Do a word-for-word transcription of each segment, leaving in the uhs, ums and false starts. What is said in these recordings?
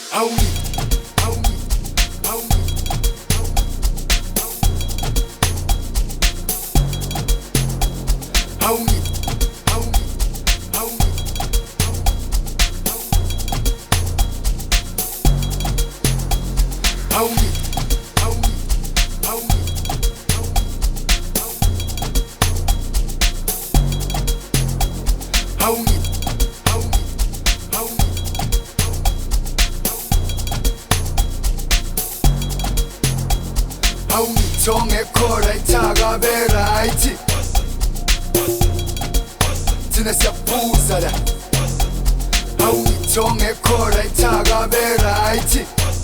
Aoui, aoui, aoui. Aoui, aoui, aoui. Aoui, aoui, aoui. Aoui, aoui, aoui. Aoui, tonge kora itaga beraiti. Tina siyapuza la. Aoui, tonge kora itaga beraiti.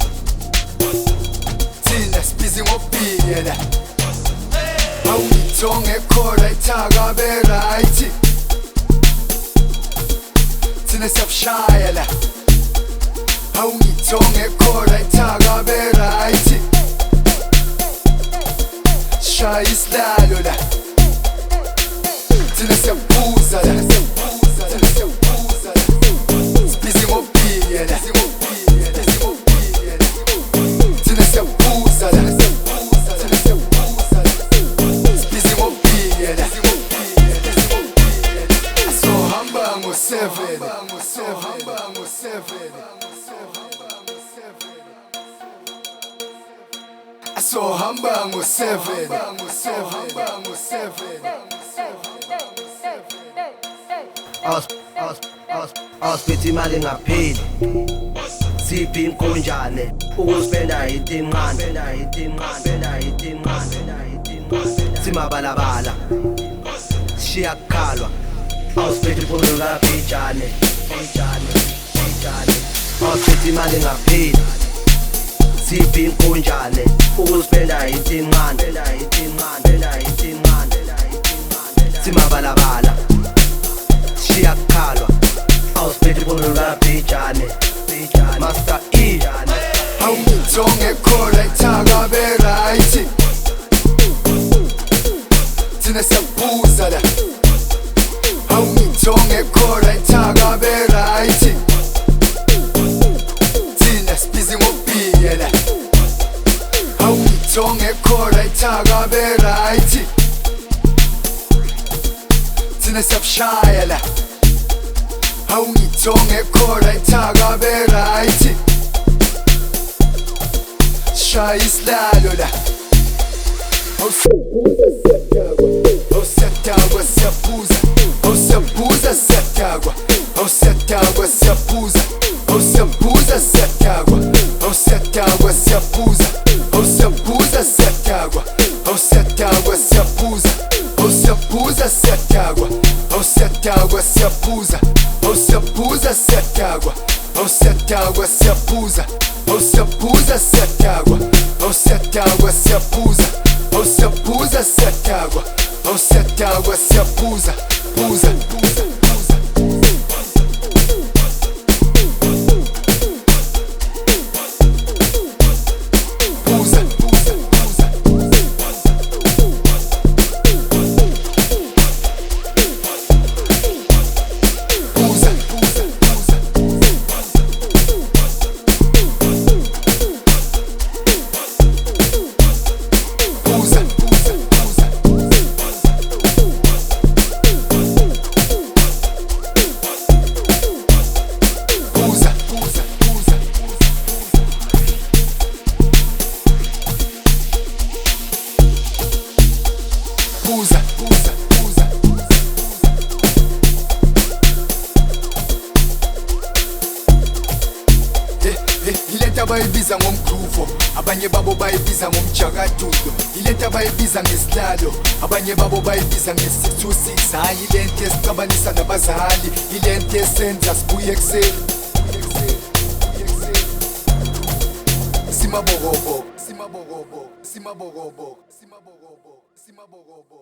Tina spizi ngopile la. Aoui, tonge kora itaga beraiti. Tina siyabshaya la. Aoui, tonge kora itaga beraiti. Shaya islalo la. Tina siyapuza la. Tina siyapuza la. Spizi ngopile la. Tina siyapuza la. Tina siyapuza la. Spizi ngopile la. Asohamba ngo seven. Asohamba ngo seven. Asohamba ngo seven. Asohamba ngo seven. Awusipethi imali ngapheli siphi inkonjane ukuspenda itinqane simabalabala sishiya kukhalwa awusipethi imfundo kapijane awusipethi imali ngapheli siphi inkonjane ukuspenda itinqane simabalabala sishiya kukhalwa awusipethi imfundo kapijane Master E. Aoui, tonge kora itaga beraiti. Tina siyapuza la. Aoui, tonge kora itaga beraiti. Tina spizi ngopile la. Aoui, tonge kora itaga beraiti. Tina siyabshaya la. Aoui, tonge kora itaga beraiti. Shaya islalo la. Siyapuza siyapuza. Oh siyapuza siyapuza. Oh siyapuza siyapuza. Oh siyapuza siyapuza. Oh siyapuza siyapuza. Oh siyapuza siyapuza. Oh siyapuza siyapuza. Oh siyapuza siyapuza. Oh siyapuza siyapuza. Oh siyapuza siyapuza. Oh siyapuza siyapuza. Oh siyapuza siyapuza. Oh siyapuza siyapuza. Oh siyapuza siyapuza. Oh siyapuza siyapuza. Puza, puza, puza. Puza, puza, puza. Puza, puza, puza. Puza, puza, puza. Puza, puza, puza. Puza, puza, puza. Ile nto abayibiza ngomgruvo, abanye babo bayibiza ngomjakadudo. Ile nto abayibiza ngesilalo, abanye babo bayibiza nge-six to six. Hayi ile nto esixabanisa nabazali, ile nto esenza sibuye ekuseni. Simabokoboko, simabokoboko, simabokoboko, simabokoboko, simabokoboko.